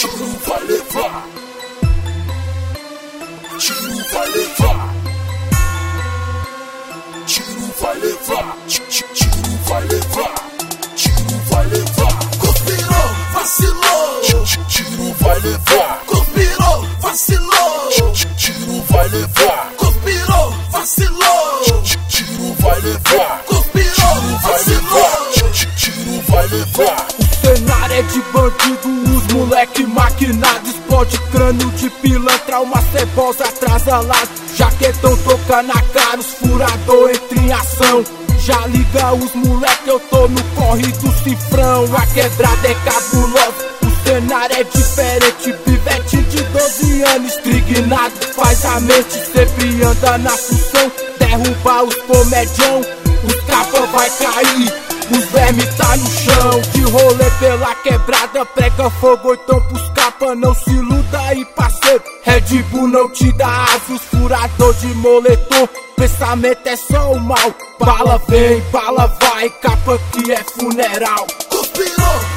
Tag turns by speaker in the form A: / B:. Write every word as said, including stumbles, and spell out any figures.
A: tiro vai levar, tiro vai levar, tiro vai levar, tiro vai levar, tiro vai levar. Conspirou, vacilou, tiro vai levar. Conspirou, vacilou, tiro vai levar. Conspirou, vacilou, tiro vai levar. Conspirou, vacilou, tiro vai levar.
B: O cenário é de bandido, os moleque maquinado, explode crânio de pilantra, uma cebosa atrasalada. Jaquetão toca na cara, os furador entra em ação. Já liga os moleque, eu tô no corre do cifrão. A quebrada é cabulosa, o cenário é diferente. Pivete de doze anos, estrignado, faz a mente, sempre anda na função. Derrubar os comedião, os capa vai cair, os vermes tá no chão. De rolê pela quebrada, prega fogo, então pros capa não se iluda aí, parceiro. Red Bull não te dá asas, furador de moletom, pensamento é só o mal. Bala vem, bala vai, capa que é funeral.
A: Conspirou,